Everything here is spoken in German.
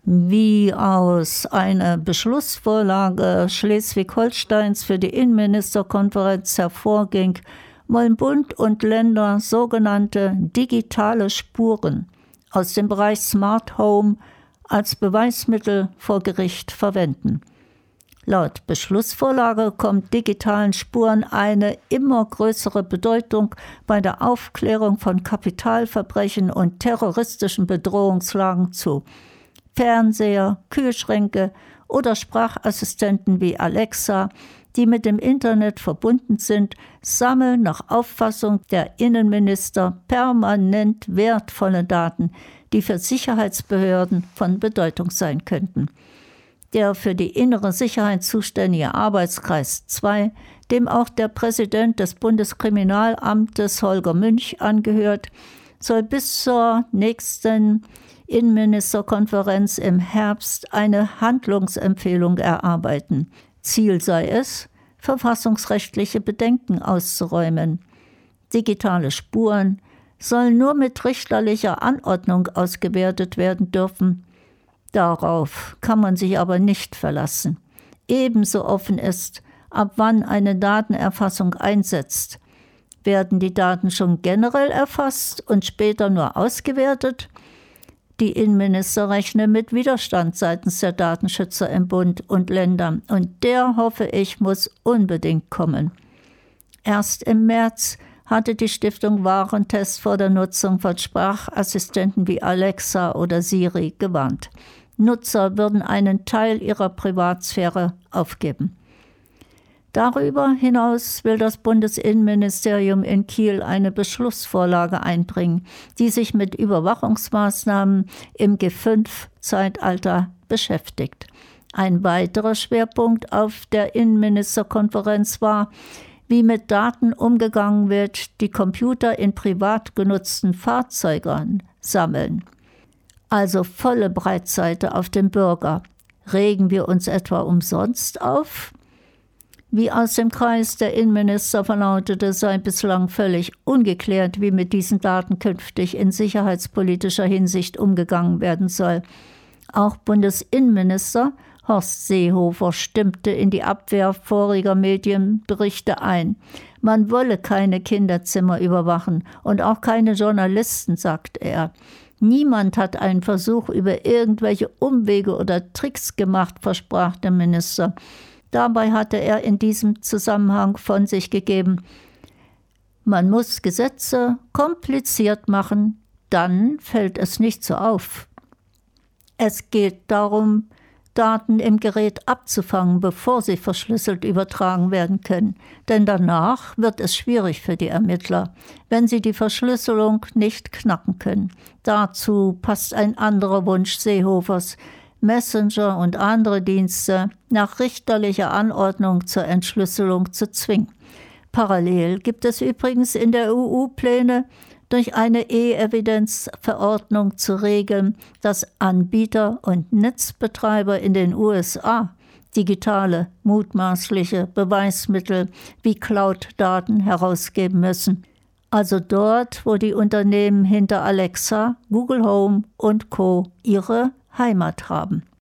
Wie aus einer Beschlussvorlage Schleswig-Holsteins für die Innenministerkonferenz hervorging, wollen Bund und Länder sogenannte digitale Spuren aus dem Bereich Smart Home als Beweismittel vor Gericht verwenden. Laut Beschlussvorlage kommt digitalen Spuren eine immer größere Bedeutung bei der Aufklärung von Kapitalverbrechen und terroristischen Bedrohungslagen zu. Fernseher, Kühlschränke oder Sprachassistenten wie Alexa, die mit dem Internet verbunden sind, sammeln nach Auffassung der Innenminister permanent wertvolle Daten, die für Sicherheitsbehörden von Bedeutung sein könnten. Der für die innere Sicherheit zuständige Arbeitskreis II, dem auch der Präsident des Bundeskriminalamtes Holger Münch angehört, soll bis zur nächsten Innenministerkonferenz im Herbst eine Handlungsempfehlung erarbeiten. Ziel sei es, verfassungsrechtliche Bedenken auszuräumen. Digitale Spuren sollen nur mit richterlicher Anordnung ausgewertet werden dürfen. Darauf kann man sich aber nicht verlassen. Ebenso offen ist, ab wann eine Datenerfassung einsetzt. Werden die Daten schon generell erfasst und später nur ausgewertet? Die Innenminister rechnen mit Widerstand seitens der Datenschützer im Bund und Ländern, und der, hoffe ich, muss unbedingt kommen. Erst im März hatte die Stiftung Warentest vor der Nutzung von Sprachassistenten wie Alexa oder Siri gewarnt. Nutzer würden einen Teil ihrer Privatsphäre aufgeben. Darüber hinaus will das Bundesinnenministerium in Kiel eine Beschlussvorlage einbringen, die sich mit Überwachungsmaßnahmen im G5-Zeitalter beschäftigt. Ein weiterer Schwerpunkt auf der Innenministerkonferenz war, wie mit Daten umgegangen wird, die Computer in privat genutzten Fahrzeugen sammeln. Also volle Breitseite auf den Bürger. Regen wir uns etwa umsonst auf? Wie aus dem Kreis der Innenminister verlautete, sei bislang völlig ungeklärt, wie mit diesen Daten künftig in sicherheitspolitischer Hinsicht umgegangen werden soll. Auch Bundesinnenminister Horst Seehofer stimmte in die Abwehr voriger Medienberichte ein. Man wolle keine Kinderzimmer überwachen und auch keine Journalisten, sagt er. Niemand hat einen Versuch über irgendwelche Umwege oder Tricks gemacht, versprach der Minister. Dabei hatte er in diesem Zusammenhang von sich gegeben: Man muss Gesetze kompliziert machen, dann fällt es nicht so auf. Es geht darum, Daten im Gerät abzufangen, bevor sie verschlüsselt übertragen werden können. Denn danach wird es schwierig für die Ermittler, wenn sie die Verschlüsselung nicht knacken können. Dazu passt ein anderer Wunsch Seehofers: Messenger und andere Dienste nach richterlicher Anordnung zur Entschlüsselung zu zwingen. Parallel gibt es übrigens in der EU Pläne, durch eine E-Evidenz-Verordnung zu regeln, dass Anbieter und Netzbetreiber in den USA digitale, mutmaßliche Beweismittel wie Cloud-Daten herausgeben müssen. Also dort, wo die Unternehmen hinter Alexa, Google Home und Co. ihre Heimat haben.